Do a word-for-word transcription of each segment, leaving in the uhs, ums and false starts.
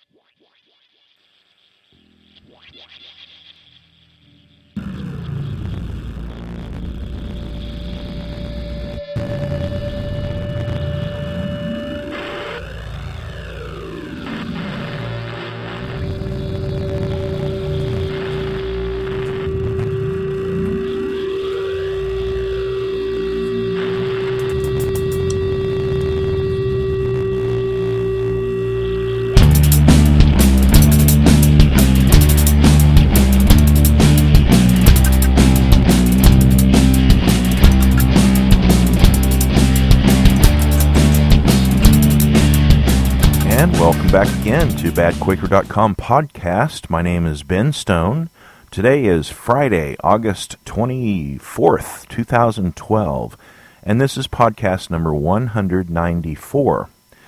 Back again to Bad Quaker dot com podcast. My name is Ben Stone. Today is Friday, August twenty-fourth, twenty twelve, and this is podcast number one hundred ninety-four.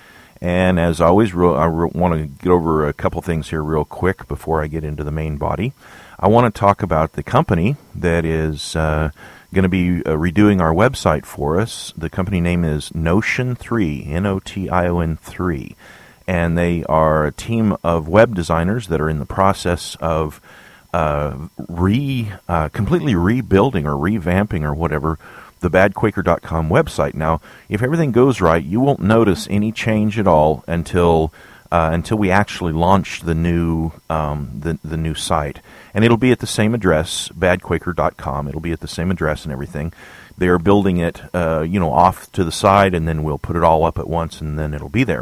And as always, real, I re- want to get over a couple things here real quick before I get into the main body. I want to talk about the company that is uh, going to be uh, redoing our website for us. The company name is Notion three, N O T I O N three. And they are a team of web designers that are in the process of uh, re uh, completely rebuilding or revamping or whatever the Bad Quaker dot com website. Now, if everything goes right, you won't notice any change at all until uh, until we actually launch the new um, the the new site, and it'll be at the same address, Bad Quaker dot com. It'll be at the same address and everything. They are building it, uh, you know, off to the side, and then we'll put it all up at once, and then it'll be there.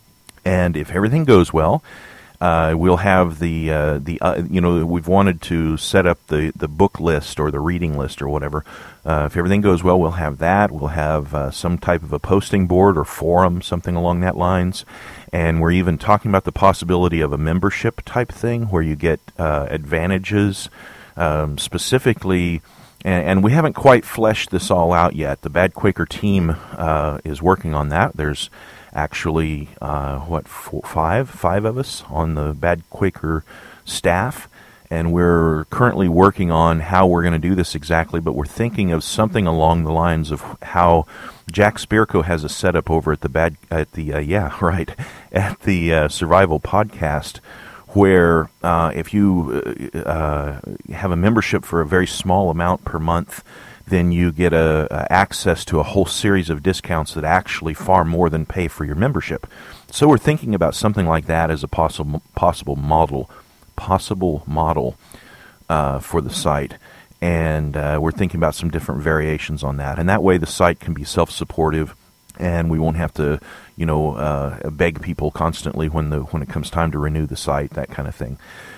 And if everything goes well, uh, we'll have the uh, the uh, you know we've wanted to set up the, the book list or the reading list or whatever. Uh, if everything goes well, we'll have that. We'll have uh, some type of a posting board or forum, something along that lines. And we're even talking about the possibility of a membership type thing where you get uh, advantages, um, specifically. And, and we haven't quite fleshed this all out yet. The Bad Quaker team uh, is working on that. There's Actually, uh, what, four, five, five of us on the Bad Quaker staff, and we're currently working on how we're going to do this exactly, but we're thinking of something along the lines of how Jack Spirko has a setup over at the Bad, at the, uh, yeah, right, at the uh, Survival Podcast, where uh, if you uh, have a membership for a very small amount per month, then you get a, a access to a whole series of discounts that actually far more than pay for your membership. So we're thinking about something like that as a possible possible model, possible model uh, for the site, and uh, we're thinking about some different variations on that. And that way, the site can be self-supportive, and we won't have to, you know, uh, beg people constantly when the when it comes time to renew the site, that kind of thing.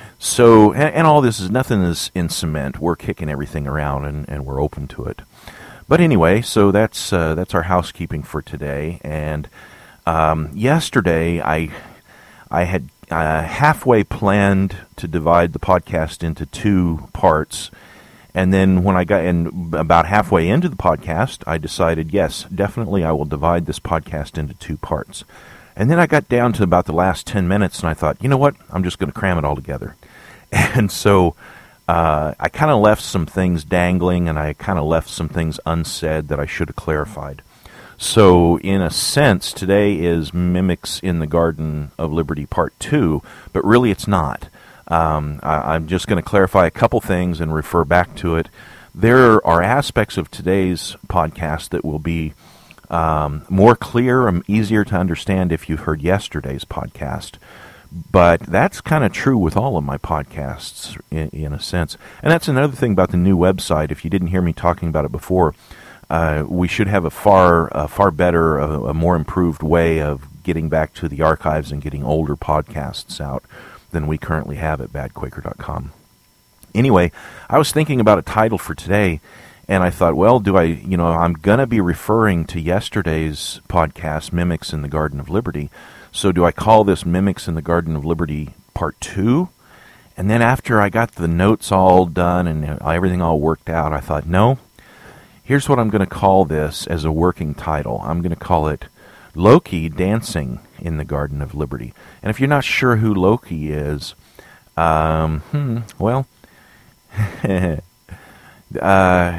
So, and, and all this is, nothing is in cement. We're kicking everything around, and, and we're open to it. But anyway, so that's uh, that's our housekeeping for today. And um, yesterday, I I had uh, halfway planned to divide the podcast into two parts. And then when I got in about halfway into the podcast, I decided, yes, definitely I will divide this podcast into two parts. And then I got down to about the last ten minutes, and I thought, you know what, I'm just going to cram it all together. And so uh, I kind of left some things dangling, and I kind of left some things unsaid that I should have clarified. So in a sense, today is Mimics in the Garden of Liberty Part two, but really it's not. Um, I, I'm just going to clarify a couple things and refer back to it. There are aspects of today's podcast that will be um, more clear and easier to understand if you've heard yesterday's podcast. But that's kind of true with all of my podcasts, in, in a sense. And that's another thing about the new website. If you didn't hear me talking about it before, uh, we should have a far, a far better, a, a more improved way of getting back to the archives and getting older podcasts out than we currently have at Bad Quaker dot com. Anyway, I was thinking about a title for today, and I thought, well, do I, you know, I'm going to be referring to yesterday's podcast, Mimics in the Garden of Liberty. So do I call this Mimics in the Garden of Liberty Part two? And then after I got the notes all done and everything all worked out, I thought, no, here's what I'm going to call this as a working title. I'm going to call it Loki Dancing in the Garden of Liberty. And if you're not sure who Loki is, um, hmm, well, uh,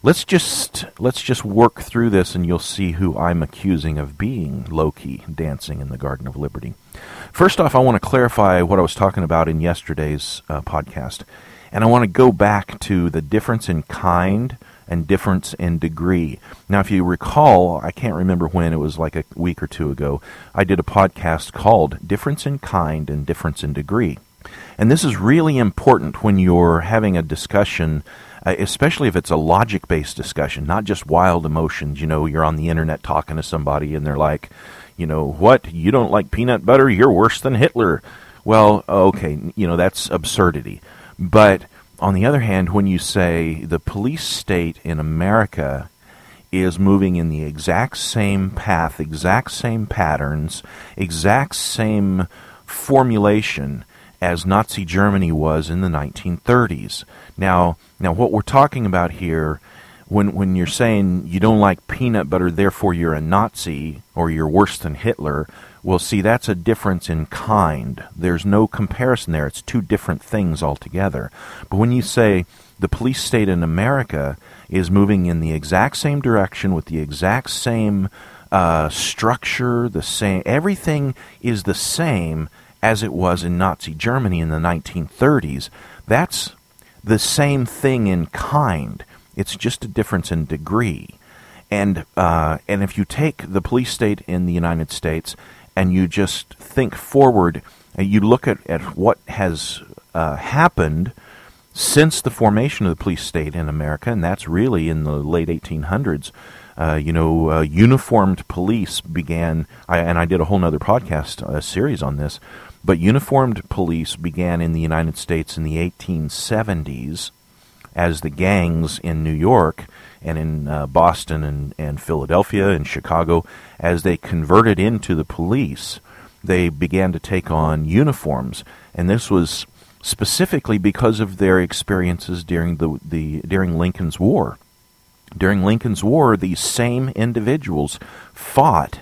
let's just let's just work through this, and you'll see who I'm accusing of being Loki dancing in the Garden of Liberty. First off, I want to clarify what I was talking about in yesterday's uh, podcast, and I want to go back to the difference in kind and difference in degree. Now, if you recall, I can't remember when, it was like a week or two ago, I did a podcast called Difference in Kind and Difference in Degree. And this is really important when you're having a discussion, uh, especially if it's a logic-based discussion, not just wild emotions. You know, you're on the internet talking to somebody and they're like, you know, what, you don't like peanut butter? You're worse than Hitler. Well, okay, you know, that's absurdity. But on the other hand, when you say the police state in America is moving in the exact same path, exact same patterns, exact same formulation as Nazi Germany was in the nineteen thirties. Now, now what we're talking about here, when when you're saying you don't like peanut butter, therefore you're a Nazi or you're worse than Hitler, well, see, that's a difference in kind. There's no comparison there. It's two different things altogether. But when you say the police state in America is moving in the exact same direction with the exact same uh, structure, the same, everything is the same as it was in Nazi Germany in the nineteen thirties, that's the same thing in kind. It's just a difference in degree. And uh, and if you take the police state in the United States and you just think forward, uh, you look at, at what has uh, happened since the formation of the police state in America, and that's really in the late eighteen hundreds. Uh, you know, uh, uniformed police began, I, and I did a whole other podcast uh, series on this, but uniformed police began in the United States in the eighteen seventies as the gangs in New York and in uh, Boston and, and Philadelphia and Chicago, as they converted into the police, they began to take on uniforms. And this was specifically because of their experiences during the, the during Lincoln's War. During Lincoln's War, these same individuals fought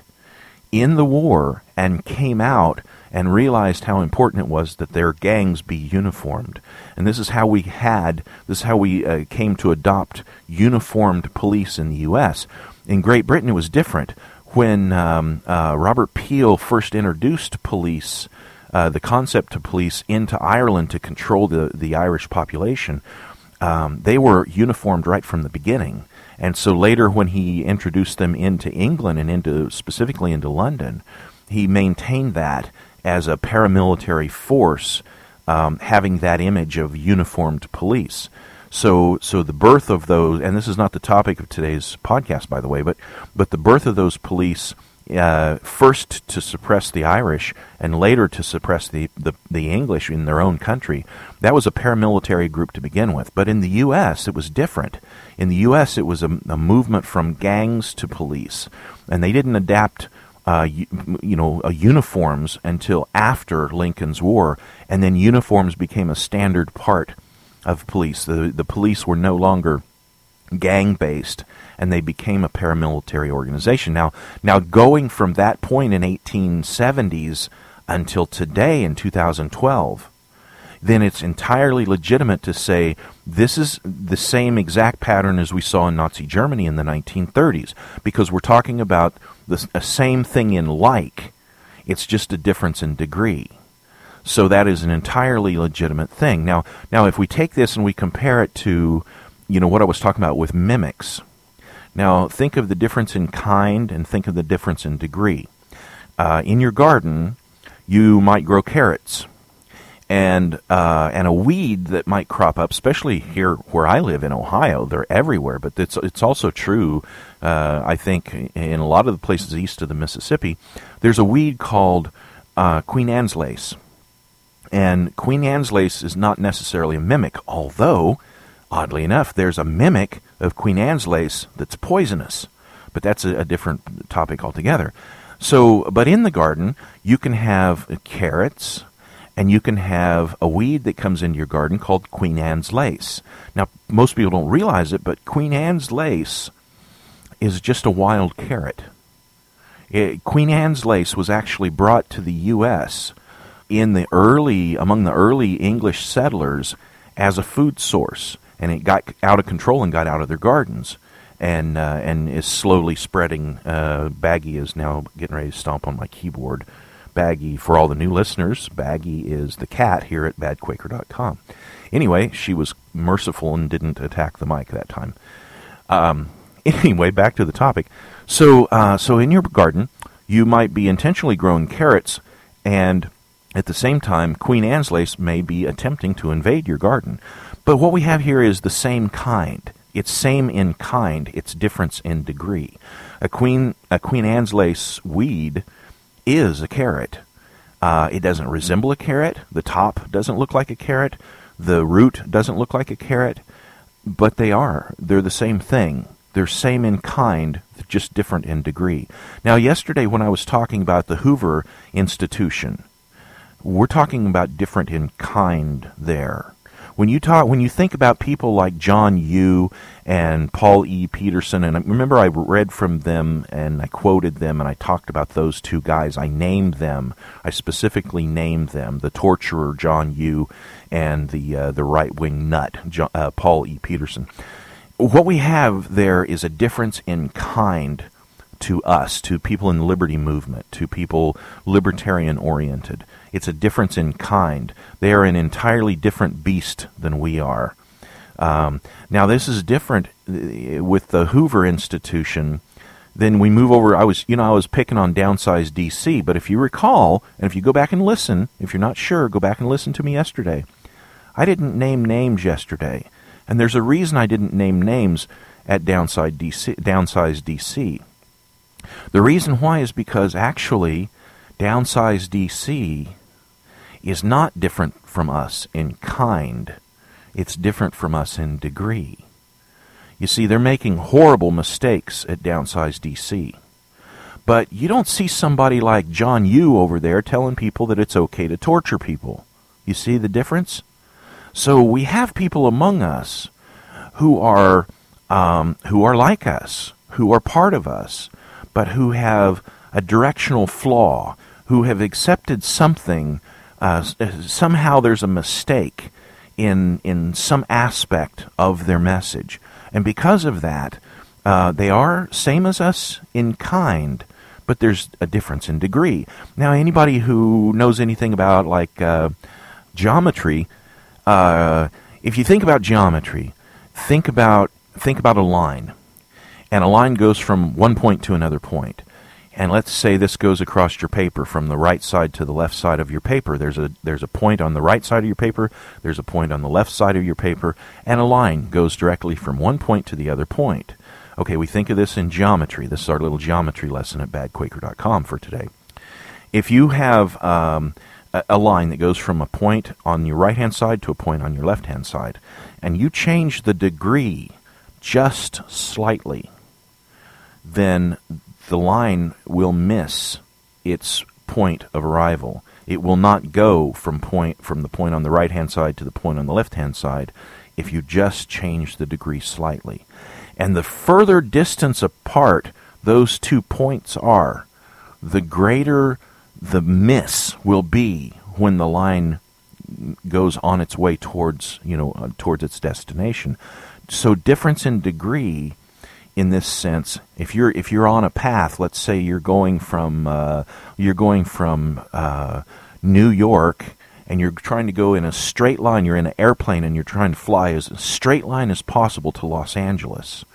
in the war and came out and realized how important it was that their gangs be uniformed. And this is how we had, this is how we uh, came to adopt uniformed police in the U S In Great Britain, it was different. When um, uh, Robert Peel first introduced police, uh, the concept of police, into Ireland to control the, the Irish population, um, they were uniformed right from the beginning. And so later, when he introduced them into England and into specifically into London, he maintained that as a paramilitary force, um, having that image of uniformed police. So, so the birth of those, and this is not the topic of today's podcast, by the way, but but the birth of those police, uh, first to suppress the Irish and later to suppress the, the, the English in their own country, that was a paramilitary group to begin with. But in the U S, it was different. In the U S, it was a, a movement from gangs to police, and they didn't adapt Uh, you, you know, uh, uniforms until after Lincoln's War, and then uniforms became a standard part of police. The the police were no longer gang-based, and they became a paramilitary organization. Now, now going from that point in eighteen seventies until today in two thousand twelve, then it's entirely legitimate to say this is the same exact pattern as we saw in Nazi Germany in the nineteen thirties, because we're talking about the same thing in like. It's just a difference in degree. So that is an entirely legitimate thing. Now, now if we take this and we compare it to, you know, what I was talking about with mimics. Now, think of the difference in kind and think of the difference in degree. Uh, in your garden, you might grow carrots. And uh, and a weed that might crop up, especially here where I live in Ohio, they're everywhere. But it's it's also true, uh, I think, in a lot of the places east of the Mississippi. There's a weed called uh, Queen Anne's lace, and Queen Anne's lace is not necessarily a mimic. Although, oddly enough, there's a mimic of Queen Anne's lace that's poisonous. But that's a, a different topic altogether. So, but in the garden, you can have carrots. And you can have a weed that comes into your garden called Queen Anne's lace. Now, most people don't realize it, but Queen Anne's lace is just a wild carrot. It, Queen Anne's lace was actually brought to the U S in the early, among the early English settlers as a food source. and it got out of control and got out of their gardens, and uh, and is slowly spreading. Uh, Baggy is now getting ready to stomp on my keyboard. Baggy, for all the new listeners, Baggy is the cat here at bad quaker dot com. Anyway, she was merciful and didn't attack the mic that time. Um, anyway, back to the topic. So, uh, so in your garden, you might be intentionally growing carrots, and at the same time, Queen Anne's lace may be attempting to invade your garden. But what we have here is the same kind. It's same in kind. It's difference in degree. A Queen, a Queen Anne's lace weed is a carrot. Uh, it doesn't resemble a carrot. The top doesn't look like a carrot. The root doesn't look like a carrot. But they are. They're the same thing. They're same in kind, just different in degree. Now, yesterday when I was talking about the Hoover Institution, we're talking about different in kind there. When you talk, when you think about people like John Yoo and Paul E. Peterson, and I remember I read from them and I quoted them and I talked about those two guys. I named them. I specifically named them: the torturer John Yoo and the uh, the right-wing nut John, uh, Paul E. Peterson. What we have there is a difference in kind to us, to people in the liberty movement, to people libertarian-oriented. It's a difference in kind. They are an entirely different beast than we are. Um, now, this is different with the Hoover Institution. Then we move over. I was, you know, I was picking on Downsize D C, but if you recall, and if you go back and listen, if you're not sure, go back and listen to me yesterday. I didn't name names yesterday, and there's a reason I didn't name names at Downsize D C. Downsize D C. The reason why is because actually, Downsize D C is not different from us in kind. It's different from us in degree. You see, they're making horrible mistakes at Downsize D C. But you don't see somebody like John Yoo over there telling people that it's okay to torture people. You see the difference? So we have people among us who are um, who are like us, who are part of us, but who have a directional flaw, who have accepted something. Uh, somehow there's a mistake in in some aspect of their message. And because of that, uh, they are same as us in kind, but there's a difference in degree. Now, anybody who knows anything about, like, uh, geometry, uh, if you think about geometry, think about think about a line. And a line goes from one point to another point. And let's say this goes across your paper from the right side to the left side of your paper. There's a there's a point on the right side of your paper, there's a point on the left side of your paper, and a line goes directly from one point to the other point. Okay, we think of this in geometry. This is our little geometry lesson at bad quaker dot com for today. If you have um, a, a line that goes from a point on your right-hand side to a point on your left-hand side, and you change the degree just slightly, then the line will miss its point of arrival. It will not go from point from the point on the right-hand side to the point on the left-hand side if you just change the degree slightly. And the further distance apart those two points are, the greater the miss will be when the line goes on its way towards, you know, uh, towards its destination. So difference in degree, in this sense, if you're if you're on a path, let's say you're going from uh, you're going from uh, New York, and you're trying to go in a straight line. You're in an airplane, and you're trying to fly as a straight line as possible to Los Angeles.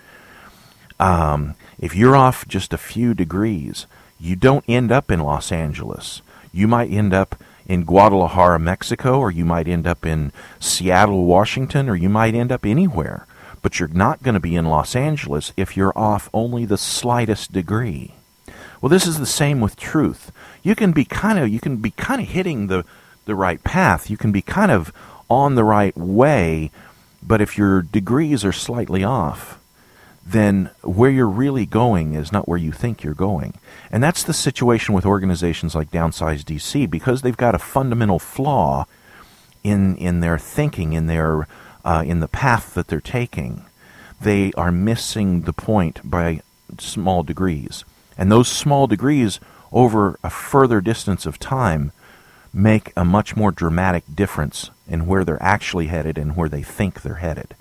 Um, if you're off just a few degrees, you don't end up in Los Angeles. You might end up in Guadalajara, Mexico, or you might end up in Seattle, Washington, or you might end up anywhere. But you're not going to be in Los Angeles if you're off only the slightest degree. Well, this is the same with truth. You can be kind of you can be kind of hitting the the right path. You can be kind of on the right way, but if your degrees are slightly off, then where you're really going is not where you think you're going. And that's the situation with organizations like Downsize D C, because they've got a fundamental flaw in in their thinking, in their Uh, in the path that they're taking. They are missing the point by small degrees. And those small degrees over a further distance of time make a much more dramatic difference in where they're actually headed and where they think they're headed.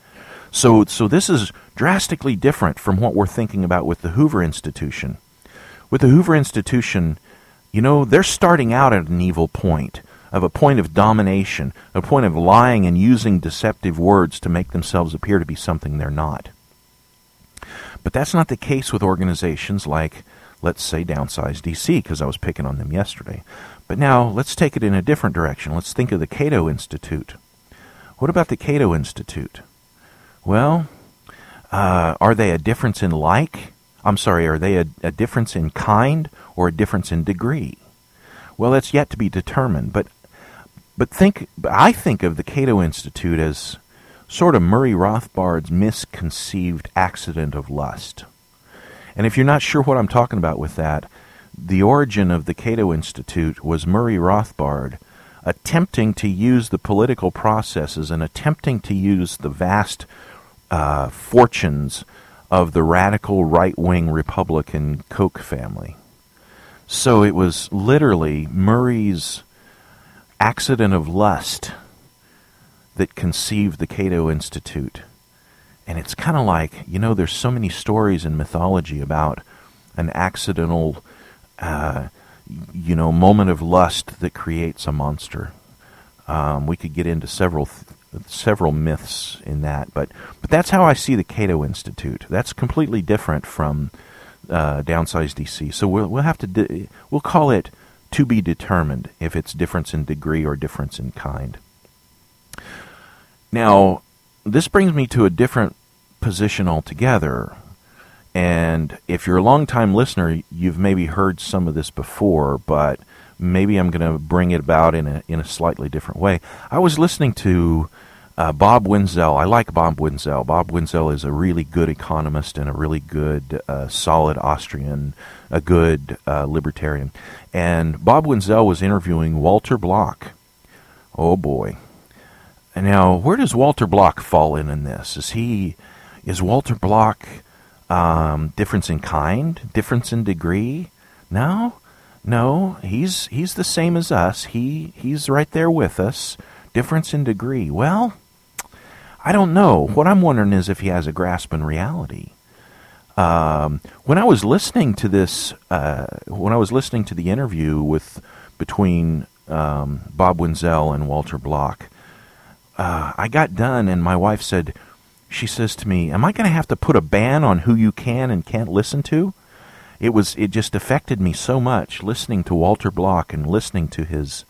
So, so this is drastically different from what we're thinking about with the Hoover Institution. With the Hoover Institution, you know, they're starting out at an evil point, of a point of domination, a point of lying and using deceptive words to make themselves appear to be something they're not. But that's not the case with organizations like, let's say, Downsize D C, because I was picking on them yesterday. But now, let's take it in a different direction. Let's think of the Cato Institute. What about the Cato Institute? Well, uh, are they a difference in like? I'm sorry, are they a, a difference in kind or a difference in degree? Well, that's yet to be determined. But but think, I think of the Cato Institute as sort of Murray Rothbard's misconceived accident of lust. And if you're not sure what I'm talking about with that, the origin of the Cato Institute was Murray Rothbard attempting to use the political processes and attempting to use the vast uh, fortunes of the radical right-wing Republican Koch family. So it was literally Murray's accident of lust that conceived the Cato Institute. And it's kind of like, you know, there's so many stories in mythology about an accidental, uh, you know, moment of lust that creates a monster. Um, we could get into several th- several myths in that, but but that's how I see the Cato Institute. That's completely different from uh, Downsize D C. So we'll we'll have to di- we'll call it to be determined if it's difference in degree or difference in kind. Now, this brings me to a different position altogether. And if you're a long-time listener, you've maybe heard some of this before, but maybe I'm going to bring it about in a in a slightly different way. I was listening to uh, Bob Wenzel. I like Bob Wenzel. Bob Wenzel is a really good economist and a really good, uh, solid Austrian, a good uh, libertarian. And Bob Wenzel was interviewing Walter Block. Oh boy! And now, where does Walter Block fall in in this? Is he is Walter Block um, difference in kind, difference in degree? No. No, he's he's the same as us. He he's right there with us. Difference in degree. Well, I don't know. What I'm wondering is if he has a grasp in reality. Um, when I was listening to this, uh, when I was listening to the interview with between um, Bob Wenzel and Walter Block, uh, I got done, and my wife said, she says to me, "Am I going to have to put a ban on who you can and can't listen to?" It was. It just affected me so much listening to Walter Block and listening to his.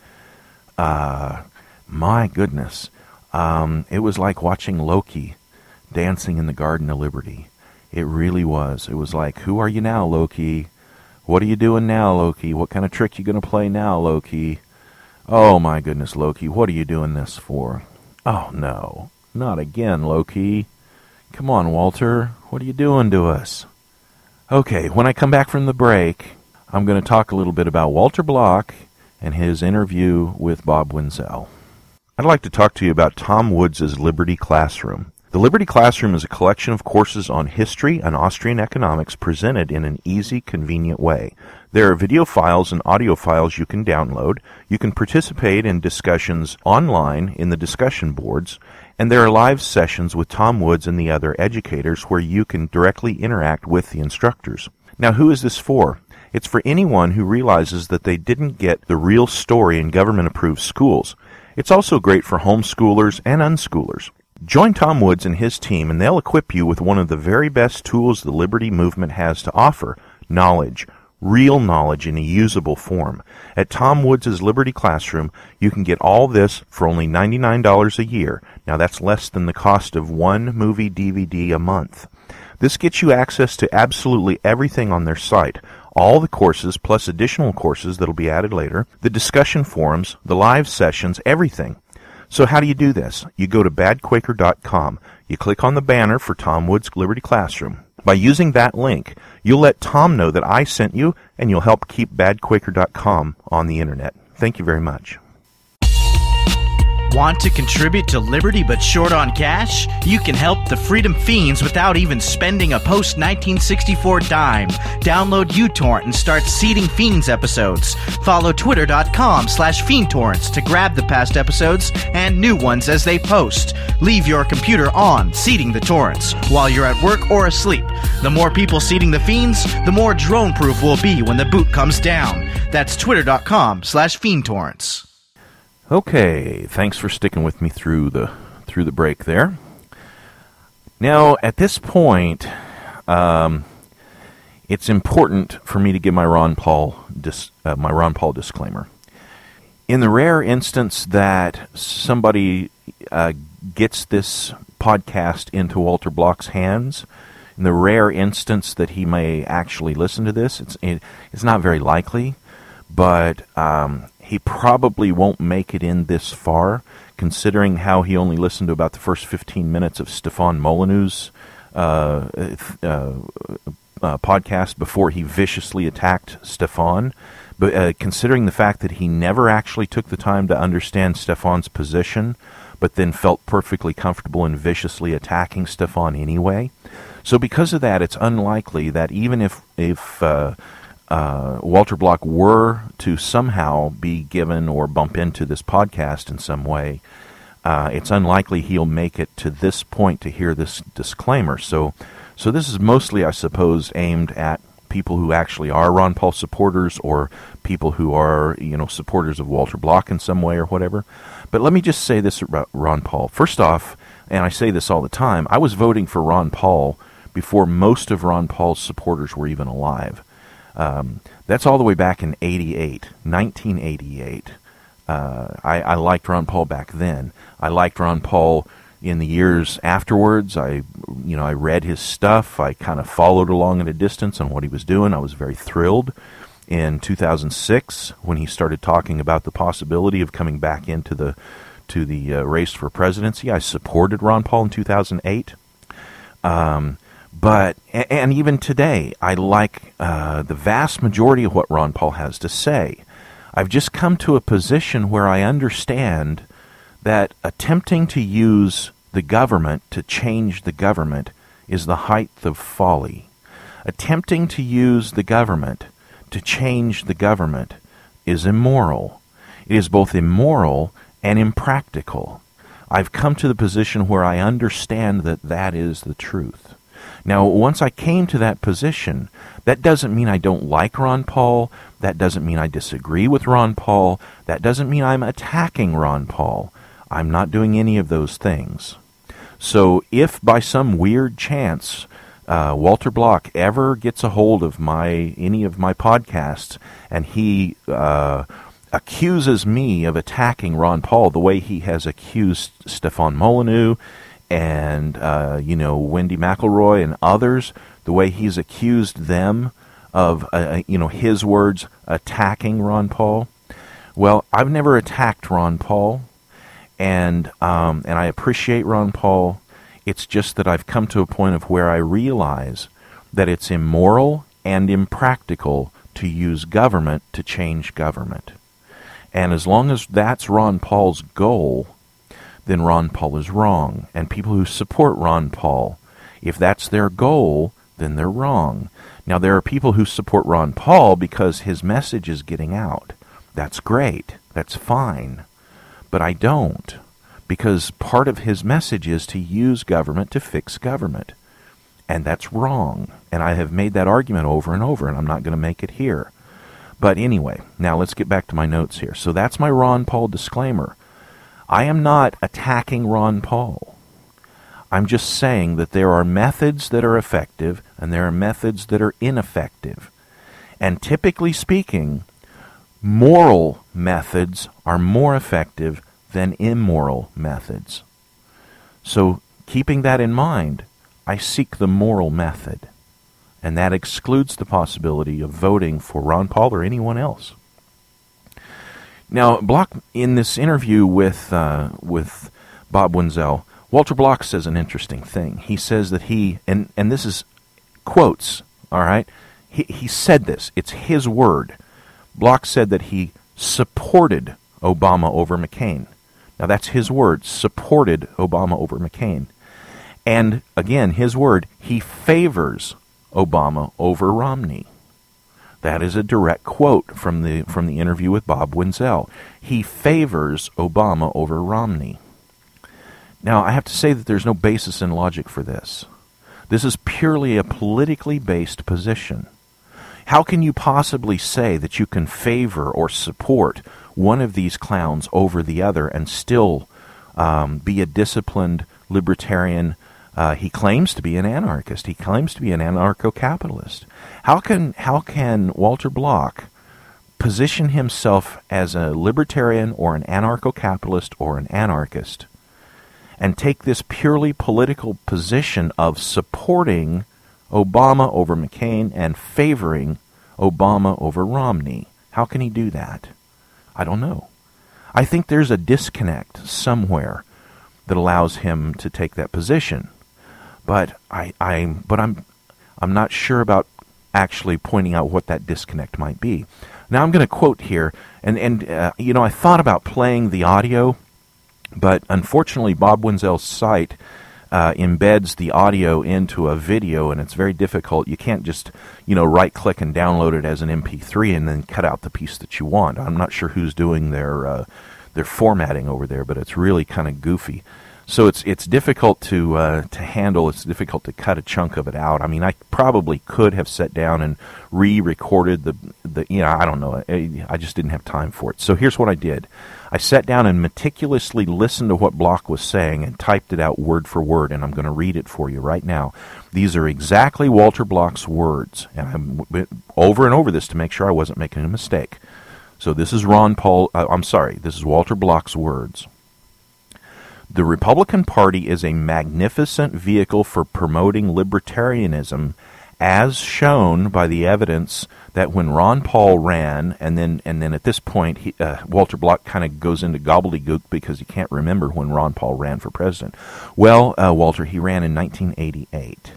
Uh, my goodness, um, it was like watching Loki dancing in the Garden of Liberty. It really was. It was like, "Who are you now, Loki? What are you doing now, Loki? What kind of trick you going to play now, Loki? Oh my goodness, Loki, what are you doing this for? Oh no, not again, Loki. Come on, Walter, what are you doing to us?" Okay, when I come back from the break, I'm going to talk a little bit about Walter Block and his interview with Bob Wenzel. I'd like to talk to you about Tom Woods' Liberty Classroom. The Liberty Classroom is a collection of courses on history and Austrian economics presented in an easy, convenient way. There are video files and audio files you can download. You can participate in discussions online in the discussion boards, and there are live sessions with Tom Woods and the other educators where you can directly interact with the instructors. Now, who is this for? It's for anyone who realizes that they didn't get the real story in government-approved schools. It's also great for homeschoolers and unschoolers. Join Tom Woods and his team, and they'll equip you with one of the very best tools the Liberty Movement has to offer, knowledge. Real knowledge in a usable form. At Tom Woods' Liberty Classroom, you can get all this for only ninety-nine dollars a year. Now that's less than the cost of one movie D V D a month. This gets you access to absolutely everything on their site. All the courses, plus additional courses that'll be added later, the discussion forums, the live sessions, everything. So how do you do this? You go to bad quaker dot com. You click on the banner for Tom Woods' Liberty Classroom. By using that link, you'll let Tom know that I sent you, and you'll help keep bad quaker dot com on the internet. Thank you very much. Want to contribute to Liberty but short on cash? You can help the Freedom Fiends without even spending a post nineteen sixty-four dime. Download uTorrent and start seeding Fiends episodes. Follow twitter.com slash fiendtorrents to grab the past episodes and new ones as they post. Leave your computer on, seeding the torrents, while you're at work or asleep. The more people seeding the Fiends, the more drone-proof we'll be when the boot comes down. That's twitter.com slash fiendtorrents. Okay, thanks for sticking with me through the through the break there. Now, at this point, um, it's important for me to give my Ron Paul dis, uh, my Ron Paul disclaimer. In the rare instance that somebody uh, gets this podcast into Walter Block's hands, in the rare instance that he may actually listen to this, it's it, it's not very likely, but um, he probably won't make it in this far, considering how he only listened to about the first fifteen minutes of Stefan Molyneux's uh, uh, uh, podcast before he viciously attacked Stefan. But uh, considering the fact that he never actually took the time to understand Stefan's position, but then felt perfectly comfortable in viciously attacking Stefan anyway. So because of that, it's unlikely that even if if uh, uh, Walter Block were to somehow be given or bump into this podcast in some way, uh, it's unlikely he'll make it to this point to hear this disclaimer. So, so this is mostly, I suppose, aimed at people who actually are Ron Paul supporters or people who are, you know, supporters of Walter Block in some way or whatever. But let me just say this about Ron Paul. First off, and I say this all the time, I was voting for Ron Paul before most of Ron Paul's supporters were even alive. Um, that's all the way back in eighty-eight, nineteen eighty-eight. Uh, I, I liked Ron Paul back then. I liked Ron Paul in the years afterwards. I, you know, I read his stuff. I kind of followed along at a distance on what he was doing. I was very thrilled. In two thousand six, when he started talking about the possibility of coming back into the to the uh, race for presidency, I supported Ron Paul in two thousand eight. Um, but and even today, I like uh, the vast majority of what Ron Paul has to say. I've just come to a position where I understand that attempting to use the government to change the government is the height of folly. Attempting to use the government to change the government is immoral. It is both immoral and impractical. I've come to the position where I understand that that is the truth. Now, once I came to that position, that doesn't mean I don't like Ron Paul. That doesn't mean I disagree with Ron Paul. That doesn't mean I'm attacking Ron Paul. I'm not doing any of those things. So if by some weird chance uh, Walter Block ever gets a hold of my any of my podcasts and he uh, accuses me of attacking Ron Paul the way he has accused Stefan Molyneux and uh, you know Wendy McElroy and others, the way he's accused them of uh, you know his words attacking Ron Paul. Well, I've never attacked Ron Paul, and um, and I appreciate Ron Paul. It's just that I've come to a point of where I realize that it's immoral and impractical to use government to change government. And as long as that's Ron Paul's goal, then Ron Paul is wrong. And people who support Ron Paul, if that's their goal, then they're wrong. Now, there are people who support Ron Paul because his message is getting out. That's great. That's fine. But I don't, because part of his message is to use government to fix government. And that's wrong. And I have made that argument over and over, and I'm not going to make it here. But anyway, now let's get back to my notes here. So that's my Ron Paul disclaimer. I am not attacking Ron Paul. I'm just saying that there are methods that are effective and there are methods that are ineffective. And typically speaking, moral methods are more effective than immoral methods. So, keeping that in mind, I seek the moral method. And that excludes the possibility of voting for Ron Paul or anyone else. Now, Block, in this interview with uh, with Bob Wenzel, Walter Block says an interesting thing. He says that he, and, and this is quotes, all right? He, he said this. It's his word. Block said that he supported Obama over McCain. Now that's his word, supported Obama over McCain. And again, his word, he favors Obama over Romney. That is a direct quote from the from the interview with Bob Wenzel. He favors Obama over Romney. Now, I have to say that there's no basis in logic for this. This is purely a politically based position. How can you possibly say that you can favor or support one of these clowns over the other and still um, be a disciplined libertarian? Uh, he claims to be an anarchist. He claims to be an anarcho-capitalist. How can how can Walter Block position himself as a libertarian or an anarcho-capitalist or an anarchist and take this purely political position of supporting Obama over McCain and favoring Obama over Romney? How can he do that? I don't know. I think there's a disconnect somewhere that allows him to take that position. But I, I but I'm I'm not sure about actually pointing out what that disconnect might be. Now I'm going to quote here, and and uh, you know I thought about playing the audio, but unfortunately Bob Wenzel's site uh, embeds the audio into a video, and it's very difficult. You can't just you know right click and download it as an M P three and then cut out the piece that you want. I'm not sure who's doing their uh, their formatting over there, but it's really kind of goofy. So it's it's difficult to uh, to handle. It's difficult to cut a chunk of it out. I mean, I probably could have sat down and re-recorded the the. You know, I don't know. I, I just didn't have time for it. So here's what I did. I sat down and meticulously listened to what Block was saying and typed it out word for word. And I'm going to read it for you right now. These are exactly Walter Block's words, and I went over and over this to make sure I wasn't making a mistake. So this is Ron Paul. Uh, I'm sorry. This is Walter Block's words. The Republican Party is a magnificent vehicle for promoting libertarianism, as shown by the evidence that when Ron Paul ran, and then and then at this point, he, uh, Walter Block kind of goes into gobbledygook because he can't remember when Ron Paul ran for president. Well, uh, Walter, he ran in nineteen eighty-eight.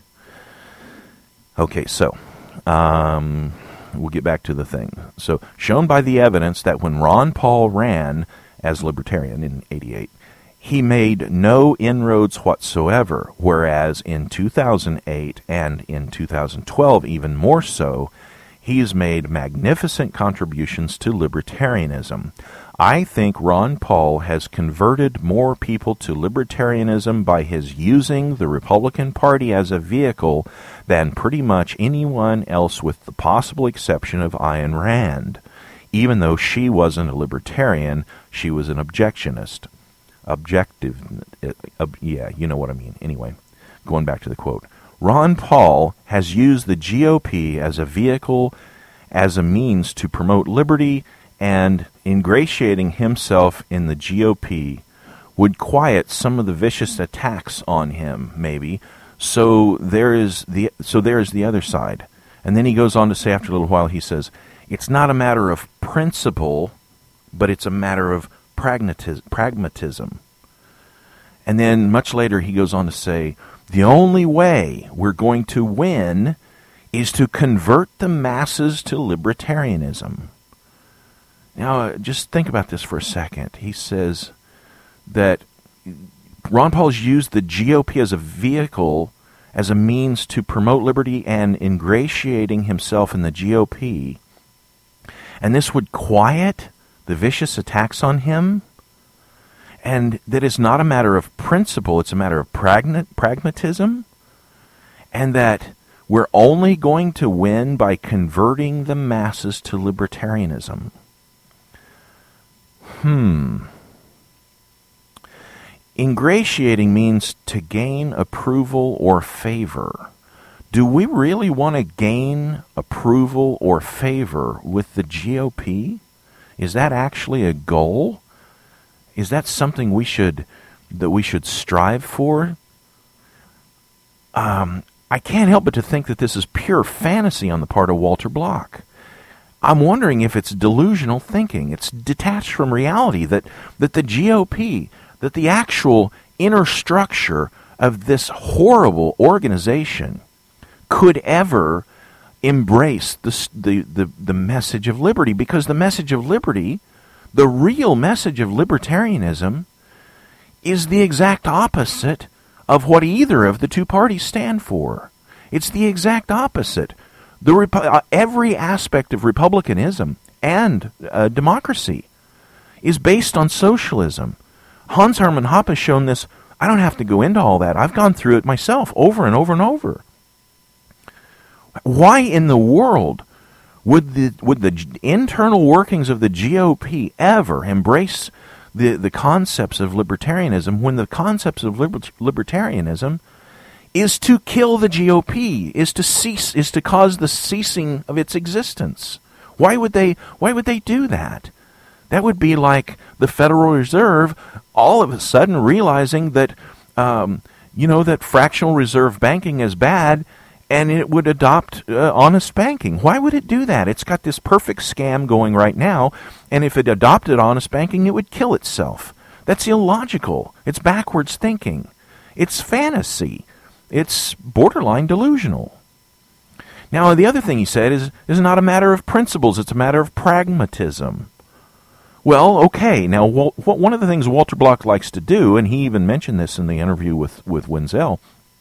Okay, so um, we'll get back to the thing. So, shown by the evidence that when Ron Paul ran as libertarian in eighty-eight, he made no inroads whatsoever, whereas in two thousand eight and in two thousand twelve, even more so, he's made magnificent contributions to libertarianism. I think Ron Paul has converted more people to libertarianism by his using the Republican Party as a vehicle than pretty much anyone else, with the possible exception of Ayn Rand. Even though she wasn't a libertarian, she was an objectionist. Objective, uh, uh, yeah, you know what I mean. Anyway, going back to the quote. Ron Paul has used the G O P as a vehicle, as a means to promote liberty, and ingratiating himself in the G O P would quiet some of the vicious attacks on him, maybe. So there is the so there is the other side. And then he goes on to say after a little while, he says, it's not a matter of principle, but it's a matter of pragmatism. And then much later he goes on to say, the only way we're going to win is to convert the masses to libertarianism. Now, uh, just think about this for a second. He says that Ron Paul's used the G O P as a vehicle, as a means to promote liberty and ingratiating himself in the G O P. And this would quiet the vicious attacks on him, and that it's not a matter of principle, it's a matter of pragma- pragmatism, and that we're only going to win by converting the masses to libertarianism. Hmm. Ingratiating means to gain approval or favor. Do we really want to gain approval or favor with the G O P? Is that actually a goal? Is that something we should that we should strive for? Um, I can't help but to think that this is pure fantasy on the part of Walter Block. I'm wondering if it's delusional thinking. It's detached from reality, that, that the G O P, that the actual inner structure of this horrible organization could ever embrace the, the, the, the message of liberty, because the message of liberty, the real message of libertarianism, is the exact opposite of what either of the two parties stand for. It's the exact opposite. The Repu- every aspect of republicanism and uh, democracy is based on socialism. Hans Hermann Hoppe has shown this. I don't have to go into all that. I've gone through it myself over and over and over. Why in the world would the would the internal workings of the G O P ever embrace the, the concepts of libertarianism when the concepts of liber- libertarianism is to kill the G O P, is to cease, is to cause the ceasing of its existence? Why would they? Why would they do that? That would be like the Federal Reserve all of a sudden realizing that, um, you know, that fractional reserve banking is bad, and it would adopt uh, honest banking. Why would it do that? It's got this perfect scam going right now, and if it adopted honest banking, it would kill itself. That's illogical. It's backwards thinking. It's fantasy. It's borderline delusional. Now, the other thing he said is, is not a matter of principles. It's a matter of pragmatism. Well, okay. Now, Wal- one of the things Walter Block likes to do, and he even mentioned this in the interview with, with Wenzel,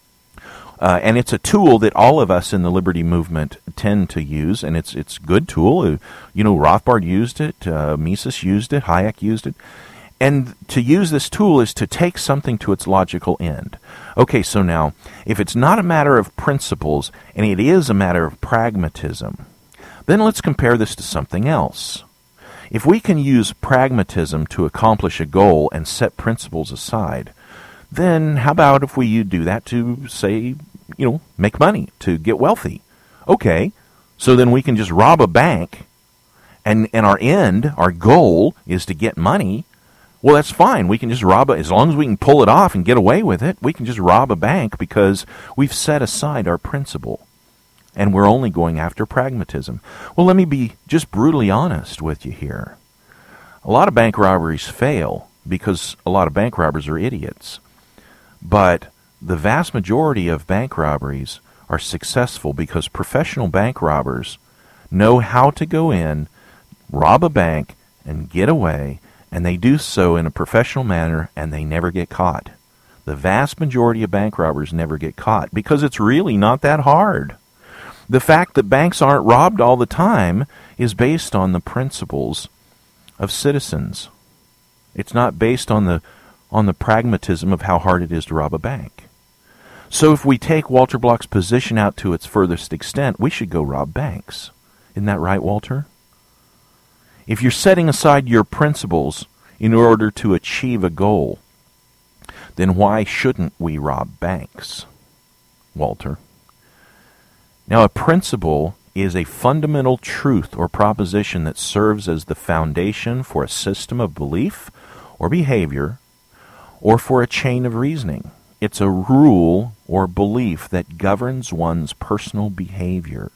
uh, and it's a tool that all of us in the liberty movement tend to use, and it's it's a good tool. Uh, you know, Rothbard used it, uh, Mises used it, Hayek used it. And to use this tool is to take something to its logical end. Okay, so now, if it's not a matter of principles, and it is a matter of pragmatism, then let's compare this to something else. If we can use pragmatism to accomplish a goal and set principles aside, then how about if we do that to, say, you know, make money, to get wealthy? Okay, so then we can just rob a bank, and, and our end, our goal, is to get money. Well, that's fine. We can just rob it. As long as we can pull it off and get away with it, we can just rob a bank because we've set aside our principle. And we're only going after pragmatism. Well, let me be just brutally honest with you here. A lot of bank robberies fail because a lot of bank robbers are idiots. But the vast majority of bank robberies are successful because professional bank robbers know how to go in, rob a bank, and get away, and they do so in a professional manner, and they never get caught. The vast majority of bank robbers never get caught because it's really not that hard. The fact that banks aren't robbed all the time is based on the principles of citizens. It's not based on the on the pragmatism of how hard it is to rob a bank. So if we take Walter Block's position out to its furthest extent, we should go rob banks. Isn't that right, Walter? If you're setting aside your principles in order to achieve a goal, then why shouldn't we rob banks, Walter? Now, a principle is a fundamental truth or proposition that serves as the foundation for a system of belief or behavior or for a chain of reasoning. It's a rule or belief that governs one's personal behavior.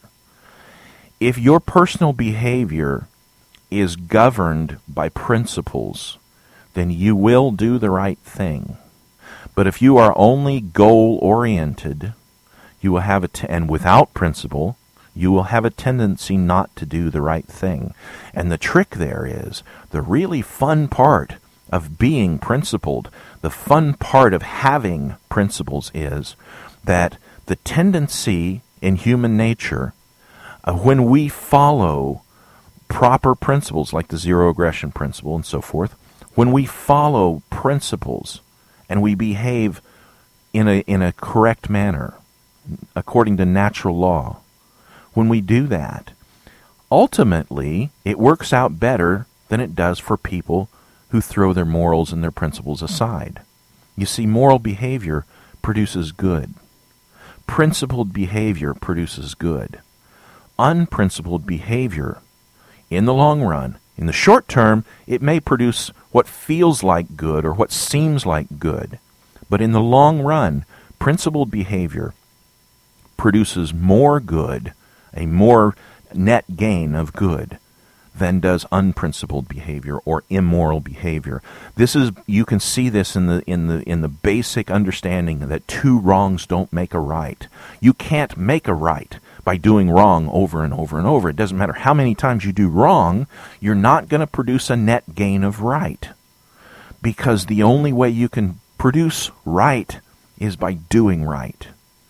If your personal behavior is governed by principles, then you will do the right thing. But if you are only goal-oriented, you will have a t- and without principle, you will have a tendency not to do the right thing. And the trick there is, the really fun part of being principled, the fun part of having principles is that the tendency in human nature, uh, when we follow proper principles like the zero aggression principle and so forth, when we follow principles and we behave in a in a correct manner, according to natural law, when we do that, ultimately it works out better than it does for people who throw their morals and their principles aside. You see, moral behavior produces good. Principled behavior produces good. Unprincipled behavior, in the long run, in the short term, it may produce what feels like good or what seems like good. But in the long run, principled behavior produces more good, a more net gain of good, than does unprincipled behavior or immoral behavior. This is you can see this in the in the in the basic understanding that two wrongs don't make a right. You can't make a right by doing wrong over and over and over. It doesn't matter how many times you do wrong, you're not going to produce a net gain of right. because the only way you can produce right is by doing right.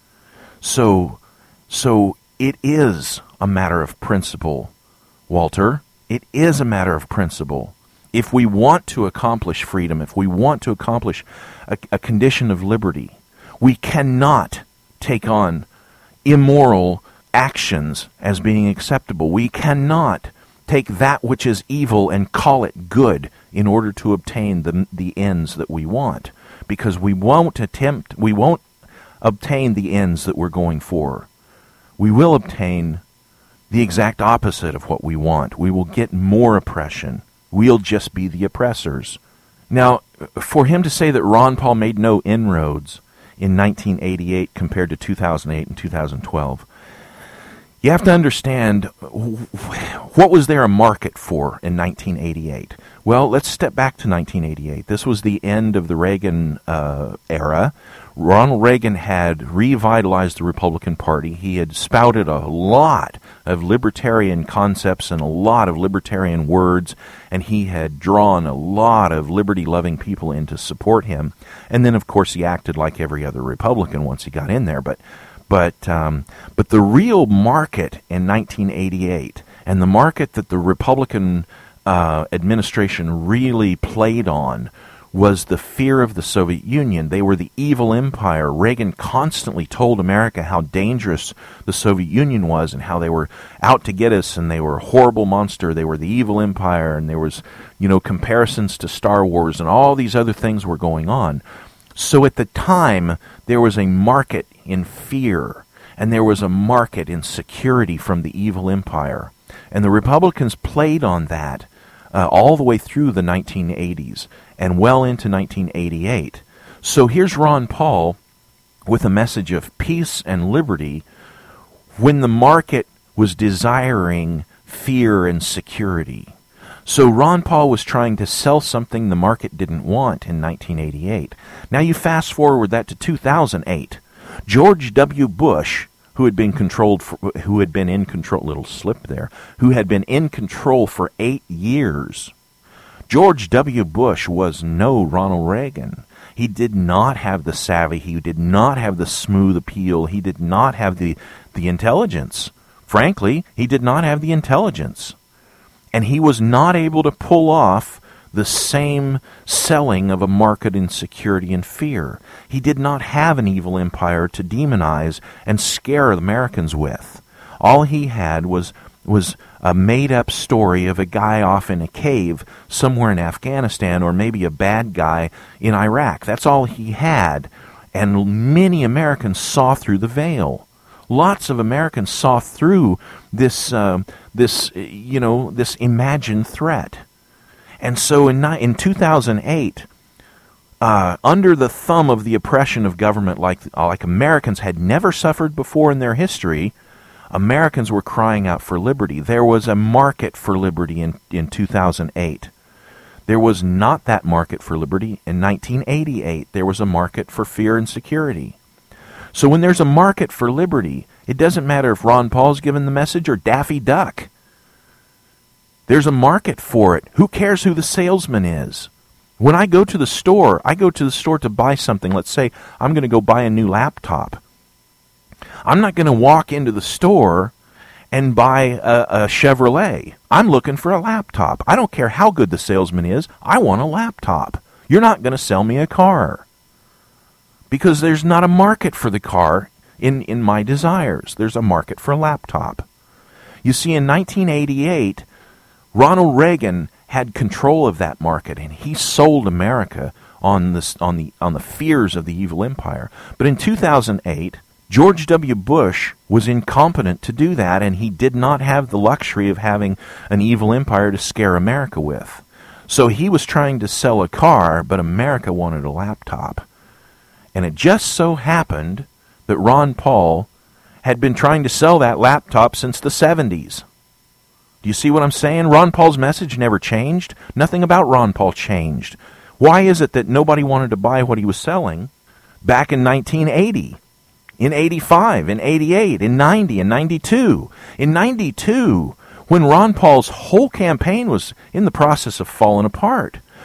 So, so it is a matter of principle, Walter. It is a matter of principle. If we want to accomplish freedom, if we want to accomplish a, a condition of liberty, we cannot take on immoral actions as being acceptable. We cannot take that which is evil and call it good in order to obtain the, the ends that we want, because we won't attempt, we won't obtain the ends that we're going for. We will obtain the exact opposite of what we want. We will get more oppression. We'll just be the oppressors. Now, for him to say that Ron Paul made no inroads in nineteen eighty-eight compared to two thousand eight and two thousand twelve, you have to understand, what was there a market for in nineteen eighty-eight? Well, let's step back to nineteen eighty-eight. This was the end of the Reagan uh, era. Ronald Reagan had revitalized the Republican Party. He had spouted a lot of libertarian concepts and a lot of libertarian words, and he had drawn a lot of liberty-loving people in to support him. And then, of course, he acted like every other Republican once he got in there. But But um, but the real market in nineteen eighty-eight, and the market that the Republican uh, administration really played on, was the fear of the Soviet Union. They were the evil empire. Reagan constantly told America how dangerous the Soviet Union was and how they were out to get us, and they were a horrible monster. They were the evil empire, and there was, you know, comparisons to Star Wars, and all these other things were going on. So at the time, there was a market in fear, and there was a market in security from the evil empire. And the Republicans played on that uh, all the way through the nineteen eighties and well into nineteen eighty-eight. So here's Ron Paul with a message of peace and liberty when the market was desiring fear and security. So Ron Paul was trying to sell something the market didn't want in nineteen eighty-eight. Now you fast forward that to two thousand eight. George W. Bush, who had been controlled, for, who had been in control, little slip there, who had been in control for eight years. George W. Bush was no Ronald Reagan. He did not have the savvy. He did not have the smooth appeal. He did not have the, the intelligence. Frankly, he did not have the intelligence. And he was not able to pull off the same selling of a market in security and fear. He did not have an evil empire to demonize and scare Americans with. All he had was was a made-up story of a guy off in a cave somewhere in Afghanistan, or maybe a bad guy in Iraq. That's all he had. And many Americans saw through the veil. Lots of Americans saw through this, uh, this, you know, this imagined threat. And so in in two thousand eight, uh, under the thumb of the oppression of government, like like Americans had never suffered before in their history, Americans were crying out for liberty. There was a market for liberty in, in two thousand eight. There was not that market for liberty in nineteen eighty-eight. There was a market for fear and security. So when there's a market for liberty, it doesn't matter if Ron Paul's given the message or Daffy Duck. There's a market for it. Who cares who the salesman is? When I go to the store, I go to the store to buy something. Let's say I'm going to go buy a new laptop. I'm not going to walk into the store and buy a, a Chevrolet. I'm looking for a laptop. I don't care how good the salesman is. I want a laptop. You're not going to sell me a car, because there's not a market for the car in, in my desires. There's a market for a laptop. You see, in nineteen eighty-eight, Ronald Reagan had control of that market, and he sold America on this on the on the fears of the evil empire. But in two thousand eight, George W. Bush was incompetent to do that, and he did not have the luxury of having an evil empire to scare America with. So he was trying to sell a car, but America wanted a laptop. And it just so happened that Ron Paul had been trying to sell that laptop since the seventies. Do you see what I'm saying? Ron Paul's message never changed. Nothing about Ron Paul changed. Why is it that nobody wanted to buy what he was selling back in nineteen eighty, in eighty-five, in eighty-eight, in ninety, in ninety-two? In ninety-two, when Ron Paul's whole campaign was in the process of falling apart,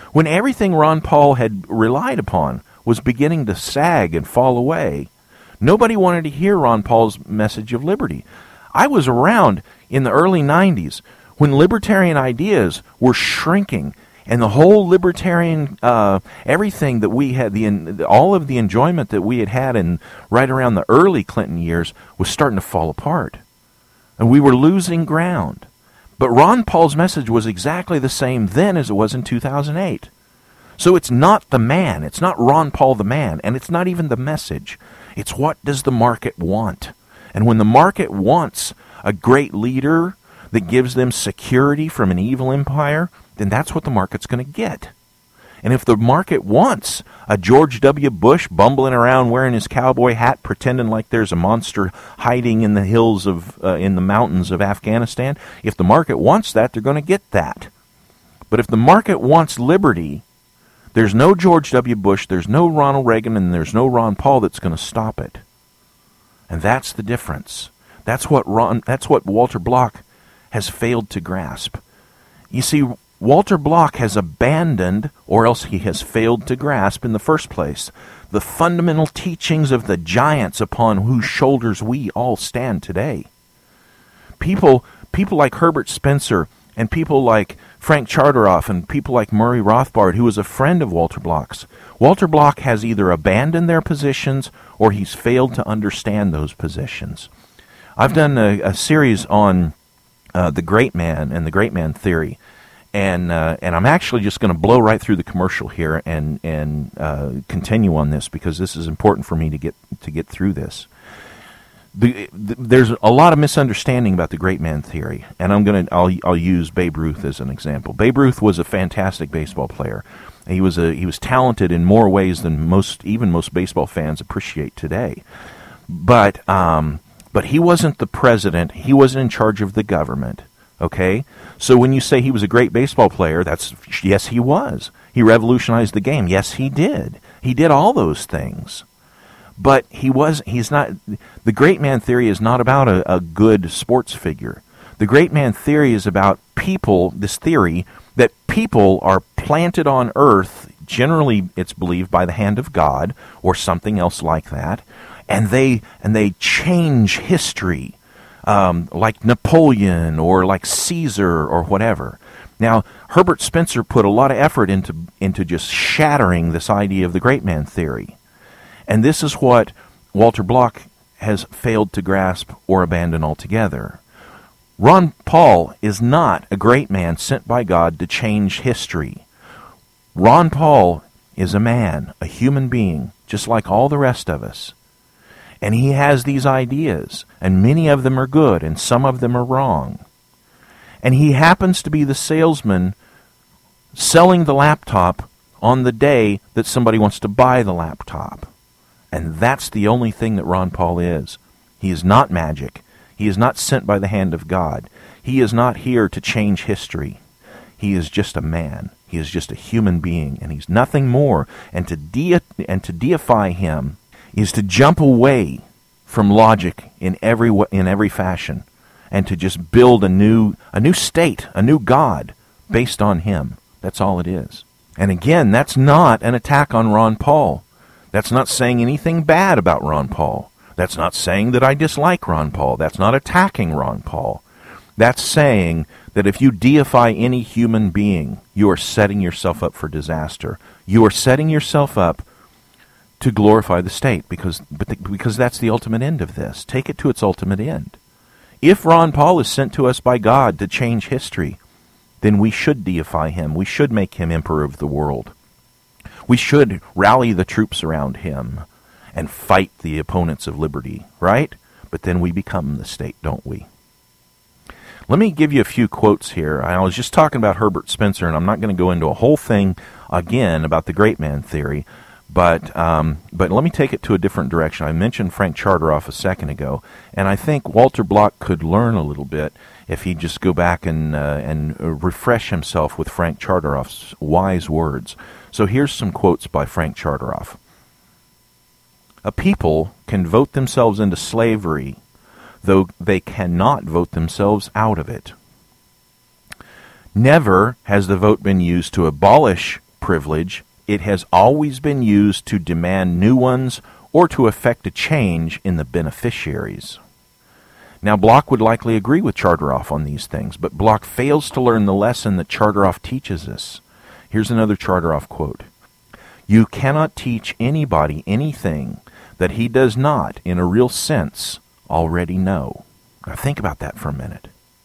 when everything Ron Paul had relied upon was beginning to sag and fall away, nobody wanted to hear Ron Paul's message of liberty. I was around in the early nineties when libertarian ideas were shrinking, and the whole libertarian, uh, everything that we had, the all of the enjoyment that we had had in right around the early Clinton years was starting to fall apart. And we were losing ground. But Ron Paul's message was exactly the same then as it was in two thousand eight. So it's not the man, it's not Ron Paul the man, and it's not even the message. It's what does the market want? And when the market wants a great leader that gives them security from an evil empire, then that's what the market's going to get. And if the market wants a George W. Bush bumbling around wearing his cowboy hat, pretending like there's a monster hiding in the hills of, uh, in the mountains of Afghanistan, if the market wants that, they're going to get that. But if the market wants liberty, there's no George W. Bush, there's no Ronald Reagan, and there's no Ron Paul that's going to stop it. And that's the difference. That's what Ron, that's what Walter Block has failed to grasp. You see, Walter Block has abandoned, or else he has failed to grasp in the first place, the fundamental teachings of the giants upon whose shoulders we all stand today. People, people like Herbert Spencer and people like Frank Charteroff and people like Murray Rothbard, who was a friend of Walter Block's. Walter Block has either abandoned their positions or he's failed to understand those positions. I've done a, a series on uh, the great man and the great man theory. And uh, and I'm actually just going to blow right through the commercial here and and uh, continue on this because this is important for me to get to get through this. The, the, there's a lot of misunderstanding about the great man theory, and I'm gonna I'll I'll use Babe Ruth as an example. Babe Ruth was a fantastic baseball player. He was a he was talented in more ways than most even most baseball fans appreciate today. But um but he wasn't the president. He wasn't in charge of the government. Okay, so when you say he was a great baseball player, that's yes, he was. He revolutionized the game. Yes, he did. He did all those things. But he was. He's not. The great man theory is not about a, a good sports figure. The great man theory is about people. This theory that people are planted on Earth. Generally, it's believed by the hand of God or something else like that, and they and they change history. Um, like Napoleon or like Caesar or whatever. Now, Herbert Spencer put a lot of effort into into just shattering this idea of the great man theory. And this is what Walter Block has failed to grasp or abandon altogether. Ron Paul is not a great man sent by God to change history. Ron Paul is a man, a human being, just like all the rest of us. And he has these ideas, and many of them are good, and some of them are wrong. And he happens to be the salesman selling the laptop on the day that somebody wants to buy the laptop. And that's the only thing that Ron Paul is. He is not magic. He is not sent by the hand of God. He is not here to change history. He is just a man. He is just a human being, and he's nothing more. And to de- and to deify him is to jump away from logic in every in every fashion, and to just build a new a new state, a new God based on him. That's all it is. And again, that's not an attack on Ron Paul. That's not saying anything bad about Ron Paul. That's not saying that I dislike Ron Paul. That's not attacking Ron Paul. That's saying that if you deify any human being, you are setting yourself up for disaster. You are setting yourself up to glorify the state, because but the, because that's the ultimate end of this. Take it to its ultimate end. If Ron Paul is sent to us by God to change history, then we should deify him. We should make him emperor of the world. We should rally the troops around him and fight the opponents of liberty, right? But then we become the state, don't we? Let me give you a few quotes here. I was just talking about Herbert Spencer, and I'm not going to go into a whole thing again about the great man theory. But um, but let me take it to a different direction. I mentioned Frank Charteroff a second ago, and I think Walter Block could learn a little bit if he'd just go back and uh, and refresh himself with Frank Charteroff's wise words. So here's some quotes by Frank Charteroff. A people can vote themselves into slavery, though they cannot vote themselves out of it. Never has the vote been used to abolish privilege, it has always been used to demand new ones or to effect a change in the beneficiaries. Now, Block would likely agree with Charteroff on these things, but Block fails to learn the lesson that Charteroff teaches us. Here's another Charteroff quote. "You cannot teach anybody anything that he does not, in a real sense, already know." Now think about that for a minute.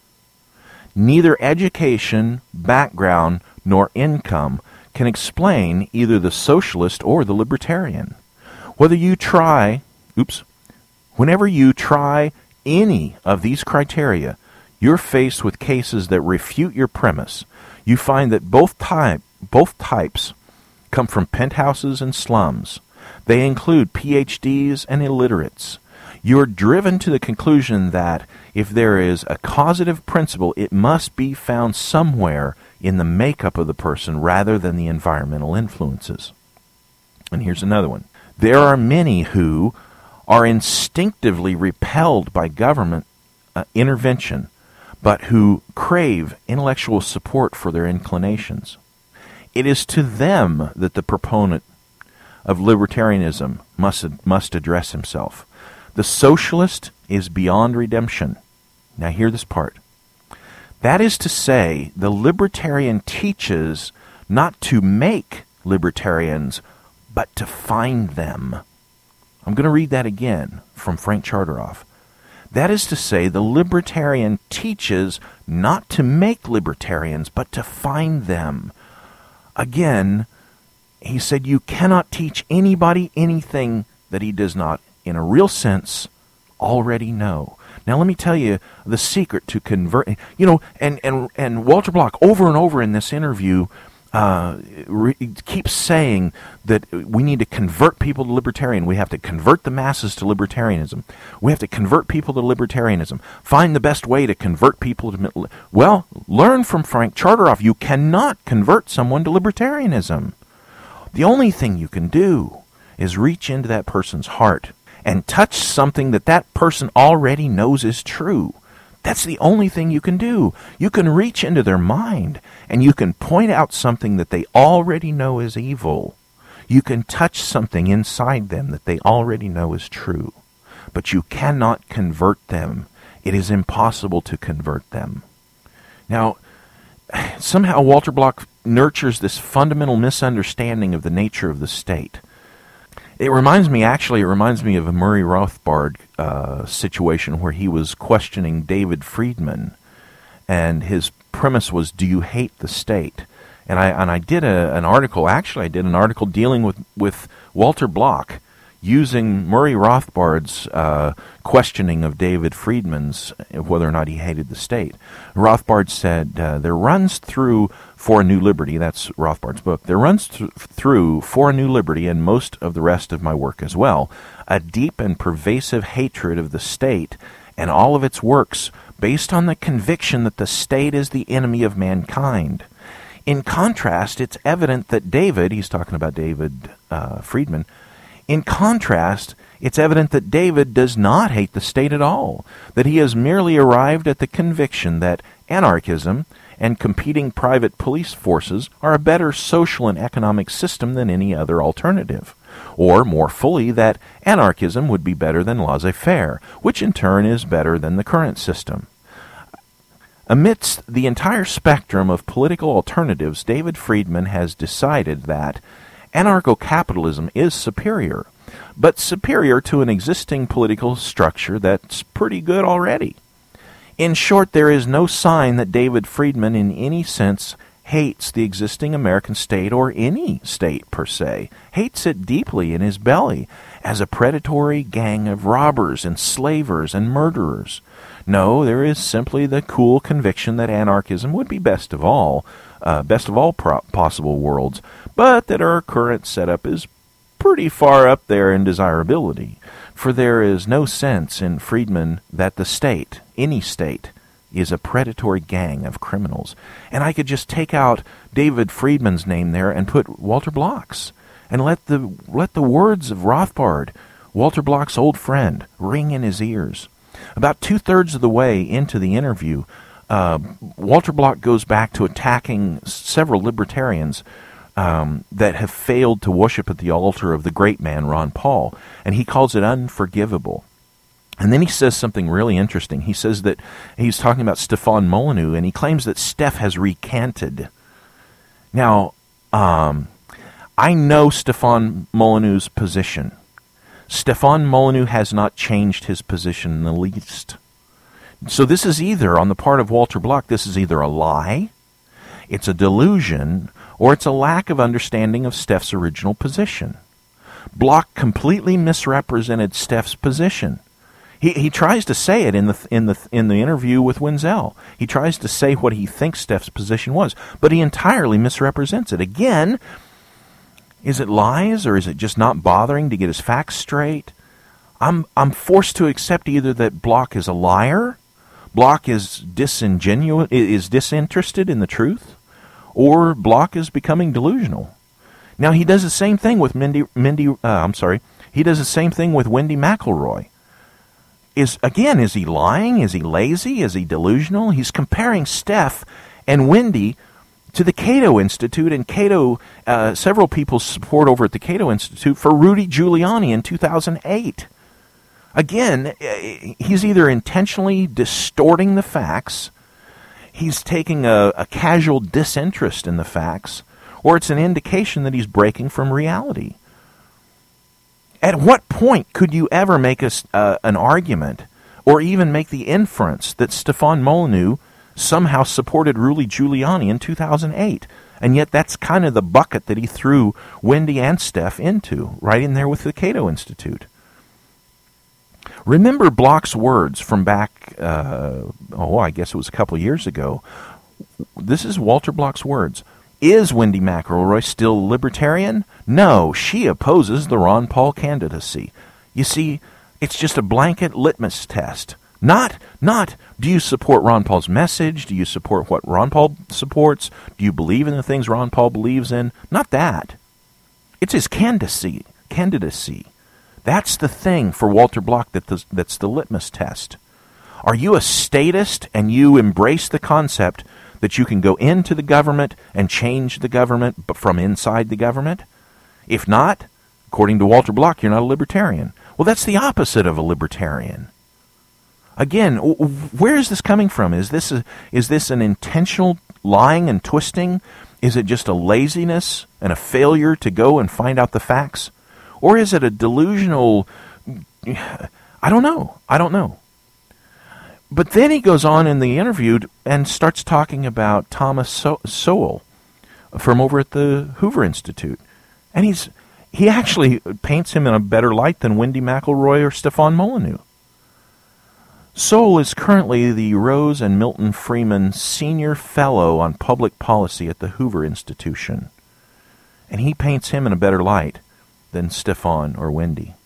Neither education, background, nor income can explain either the socialist or the libertarian. Whether you try, oops, whenever you try any of these criteria, you're faced with cases that refute your premise. You find that both type, both types come from penthouses and slums. They include P H Ds and illiterates. You're driven to the conclusion that if there is a causative principle, it must be found somewhere in the makeup of the person rather than the environmental influences. And here's another one. There are many who are instinctively repelled by government uh, intervention, but who crave intellectual support for their inclinations. It is to them that the proponent of libertarianism must, must address himself. The socialist is beyond redemption. Now hear this part. That is to say, the libertarian teaches not to make libertarians, but to find them. I'm going to read that again from Frank Charteroff. That is to say, the libertarian teaches not to make libertarians, but to find them. Again, he said you cannot teach anybody anything that he does not, in a real sense, already know. Now let me tell you the secret to convert. You know, and and and Walter Block over and over in this interview uh, re- keeps saying that we need to convert people to libertarian. We have to convert the masses to libertarianism. We have to convert people to libertarianism. Find the best way to convert people to. Well, learn from Frank Charteroff. You cannot convert someone to libertarianism. The only thing you can do is reach into that person's heart and touch something that that person already knows is true. That's the only thing you can do. You can reach into their mind and you can point out something that they already know is evil. You can touch something inside them that they already know is true. But you cannot convert them. It is impossible to convert them. Now, somehow Walter Block nurtures this fundamental misunderstanding of the nature of the state. It reminds me, actually, it reminds me of a Murray Rothbard uh, situation where he was questioning David Friedman, and his premise was, do you hate the state? And I and I did a, an article, actually I did an article dealing with, with Walter Block, using Murray Rothbard's uh, questioning of David Friedman's, whether or not he hated the state. Rothbard said, uh, there runs through For a New Liberty, that's Rothbard's book, there runs th- through For a New Liberty and most of the rest of my work as well, a deep and pervasive hatred of the state and all of its works based on the conviction that the state is the enemy of mankind. In contrast, it's evident that David, he's talking about David uh, Friedman, in contrast, it's evident that David does not hate the state at all, that he has merely arrived at the conviction that anarchism and competing private police forces are a better social and economic system than any other alternative. Or, more fully, that anarchism would be better than laissez-faire, which in turn is better than the current system. Amidst the entire spectrum of political alternatives, David Friedman has decided that anarcho-capitalism is superior, but superior to an existing political structure that's pretty good already. In short, there is no sign that David Friedman in any sense hates the existing American state or any state per se, hates it deeply in his belly as a predatory gang of robbers, enslavers, and murderers. No, there is simply the cool conviction that anarchism would be best of all, uh, best of all pro- possible worlds, but that our current setup is pretty far up there in desirability, for there is no sense in Friedman that the state, any state, is a predatory gang of criminals. And I could just take out David Friedman's name there and put Walter Block's, and let the let the words of Rothbard, Walter Block's old friend, ring in his ears. About two-thirds of the way into the interview, uh, Walter Block goes back to attacking several libertarians um, that have failed to worship at the altar of the great man, Ron Paul. And he calls it unforgivable. And then he says something really interesting. He says that he's talking about Stefan Molyneux, and he claims that Steph has recanted. Now, um, I know Stefan Molyneux's position. Stefan Molyneux has not changed his position in the least. So this is either, on the part of Walter Block, this is either a lie, it's a delusion, or it's a lack of understanding of Steph's original position. Block completely misrepresented Steph's position. He he tries to say it in the in the in the interview with Wenzel. He tries to say what he thinks Steph's position was, but he entirely misrepresents it. Again, is it lies, or is it just not bothering to get his facts straight? I'm I'm forced to accept either that Block is a liar, Block is disingenuous, is disinterested in the truth, or Block is becoming delusional. Now he does the same thing with Mindy. Mindy, uh, I'm sorry. He does the same thing with Wendy McElroy. Is again, is he lying? Is he lazy? Is he delusional? He's comparing Steph and Wendy to the Cato Institute, and Cato, uh, several people's support over at the Cato Institute for Rudy Giuliani in two thousand eight. Again, he's either intentionally distorting the facts, he's taking a, a casual disinterest in the facts, or it's an indication that he's breaking from reality. At what point could you ever make a, uh, an argument, or even make the inference that Stefan Molyneux somehow supported Rudy Giuliani in two thousand eight? And yet that's kind of the bucket that he threw Wendy and Steph into, right in there with the Cato Institute. Remember Block's words from back, uh, oh, I guess it was a couple of years ago. This is Walter Block's words. Is Wendy McElroy still a libertarian? No, she opposes the Ron Paul candidacy. You see, it's just a blanket litmus test. Not, not, do you support Ron Paul's message? Do you support what Ron Paul supports? Do you believe in the things Ron Paul believes in? Not that. It's his candidacy. Candidacy. That's the thing for Walter Block that the, that's the litmus test. Are you a statist and you embrace the concept that you can go into the government and change the government but from inside the government? If not, according to Walter Block, you're not a libertarian. Well, that's the opposite of a libertarian. Again, where is this coming from? Is this a, is this an intentional lying and twisting? Is it just a laziness and a failure to go and find out the facts? Or is it a delusional... I don't know. I don't know. But then he goes on in the interview and starts talking about Thomas so- Sowell from over at the Hoover Institute. And he's he actually paints him in a better light than Wendy McElroy or Stefan Molyneux. Sowell is currently the Rose and Milton Freeman Senior Fellow on Public Policy at the Hoover Institution. And he paints him in a better light than Stefan or Wendy.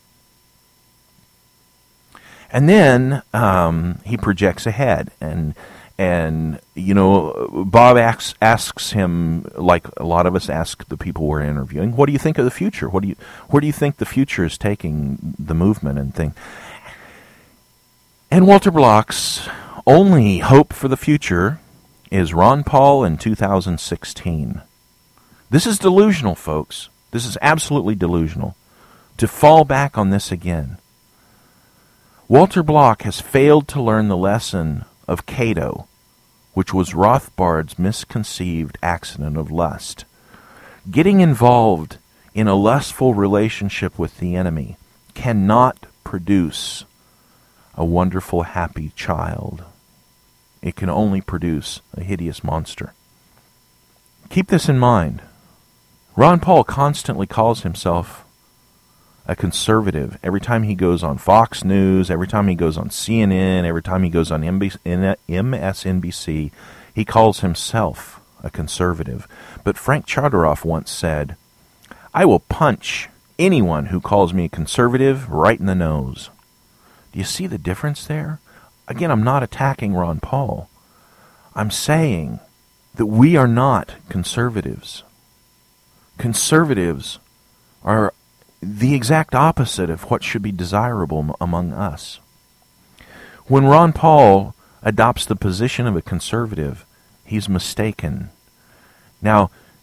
And then um, he projects ahead, and and you know Bob asks asks him, like a lot of us ask the people we're interviewing, what do you think of the future? What do you where do you think the future is taking the movement and thing? And Walter Block's only hope for the future is Ron Paul in two thousand sixteen. This is delusional, folks. This is absolutely delusional. To fall back on this again. Walter Block has failed to learn the lesson of Cato, which was Rothbard's misconceived accident of lust. Getting involved in a lustful relationship with the enemy cannot produce a wonderful, happy child. It can only produce a hideous monster. Keep this in mind. Ron Paul constantly calls himself a conservative. Every time he goes on Fox News, every time he goes on C N N, every time he goes on M S N B C, he calls himself a conservative. But Frank Charteroff once said, I will punch anyone who calls me a conservative right in the nose. Do you see the difference there? Again, I'm not attacking Ron Paul. I'm saying that we are not conservatives. Conservatives are the exact opposite of what should be desirable among us. When Ron Paul adopts the position of a conservative, he's mistaken. Now,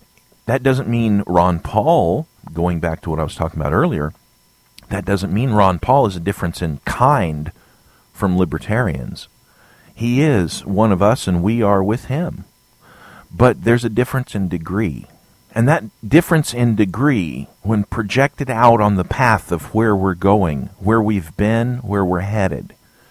that doesn't mean Ron Paul, going back to what I was talking about earlier, that doesn't mean Ron Paul is a difference in kind from libertarians. He is one of us and we are with him. But there's a difference in degree. And that difference in degree, when projected out on the path of where we're going, where we've been, where we're headed,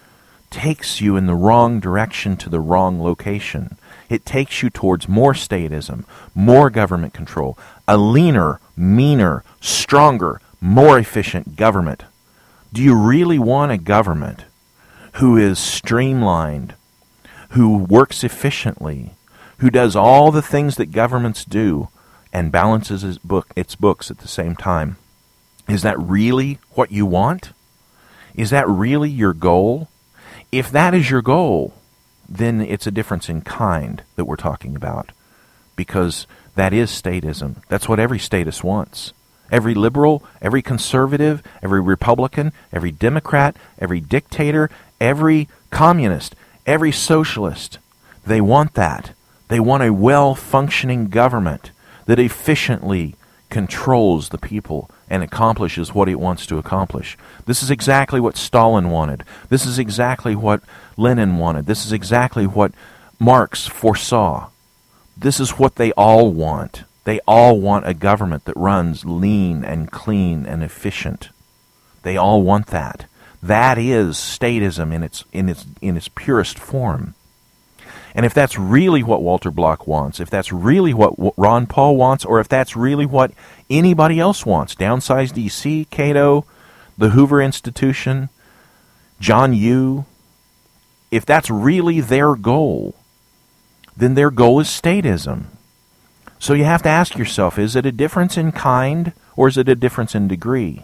takes you in the wrong direction to the wrong location. It takes you towards more statism, more government control, a leaner, meaner, stronger, more efficient government. Do you really want a government who is streamlined, who works efficiently, who does all the things that governments do and balances its, book, its books at the same time? Is that really what you want? Is that really your goal? If that is your goal, then it's a difference in kind that we're talking about, because that is statism. That's what every statist wants. Every liberal, every conservative, every Republican, every Democrat, every dictator, every communist, every socialist, they want that. They want a well-functioning government that efficiently controls the people and accomplishes what it wants to accomplish. This is exactly what Stalin wanted. This is exactly what Lenin wanted. This is exactly what Marx foresaw. This is what they all want. They all want a government that runs lean and clean and efficient. They all want that. That is statism in its in its in its purest form. And if that's really what Walter Block wants, if that's really what Ron Paul wants, or if that's really what anybody else wants, Downsize D C, Cato, the Hoover Institution, John Yoo, if that's really their goal, then their goal is statism. So you have to ask yourself, is it a difference in kind or is it a difference in degree?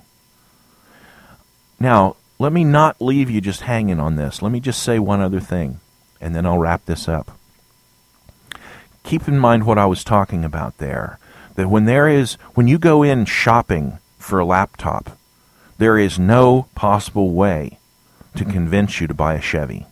Now, let me not leave you just hanging on this. Let me just say one other thing, and then I'll wrap this up. Keep in mind what I was talking about there, that when there is, when you go in shopping for a laptop, there is no possible way to convince you to buy a Chevy.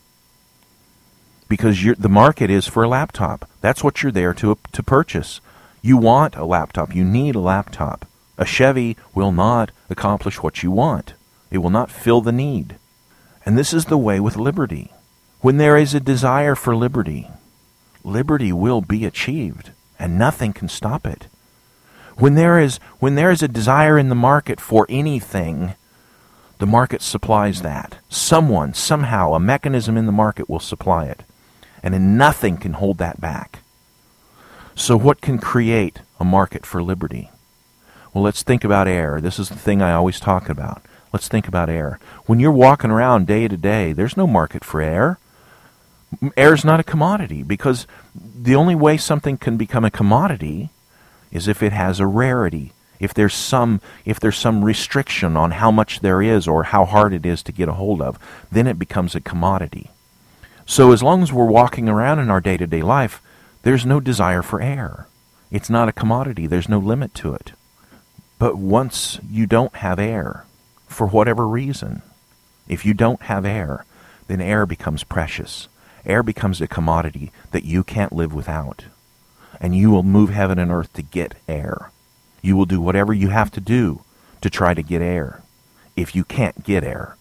Because you're, the market is for a laptop. That's what you're there to to purchase. You want a laptop. You need a laptop. A Chevy will not accomplish what you want. It will not fill the need. And this is the way with liberty. When there is a desire for liberty, liberty will be achieved, and nothing can stop it. When there is when there is a desire in the market for anything, the market supplies that. Someone, somehow, a mechanism in the market will supply it. And then nothing can hold that back. So what can create a market for liberty? Well, let's think about air. This is the thing I always talk about. Let's think about air. When you're walking around day to day, there's no market for air. Air is not a commodity, because the only way something can become a commodity is if it has a rarity. If there's some if there's some restriction on how much there is or how hard it is to get a hold of, then it becomes a commodity. So as long as we're walking around in our day-to-day life, there's no desire for air. It's not a commodity. There's no limit to it. But once you don't have air, for whatever reason, if you don't have air, then air becomes precious. Air becomes a commodity that you can't live without. And you will move heaven and earth to get air. You will do whatever you have to do to try to get air, if you can't get air.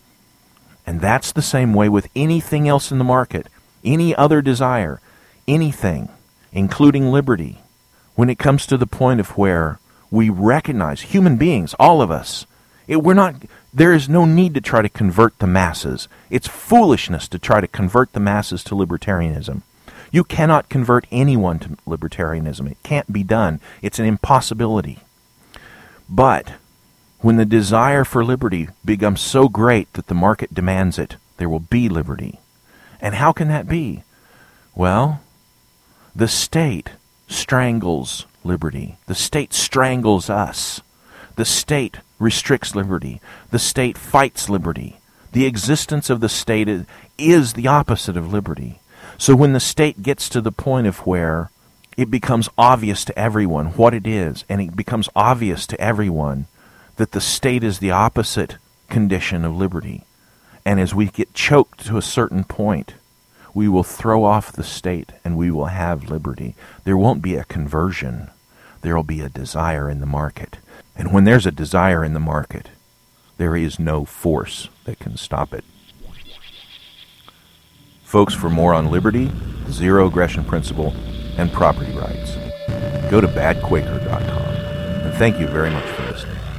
And that's the same way with anything else in the market, any other desire, anything, including liberty. When it comes to the point of where we recognize, human beings, all of us, it, we're not. There is no need to try to convert the masses. It's foolishness to try to convert the masses to libertarianism. You cannot convert anyone to libertarianism. It can't be done. It's an impossibility. But when the desire for liberty becomes so great that the market demands it, there will be liberty. And how can that be? Well, the state strangles liberty. The state strangles us. The state restricts liberty. The state fights liberty. The existence of the state is, is the opposite of liberty. So when the state gets to the point of where it becomes obvious to everyone what it is, and it becomes obvious to everyone that the state is the opposite condition of liberty, and as we get choked to a certain point, we will throw off the state and we will have liberty. There won't be a conversion. there will be a desire in the market. And when there's a desire in the market, there is no force that can stop it. Folks, for more on liberty, the zero aggression principle, and property rights, go to bad quaker dot com. And thank you very much for listening.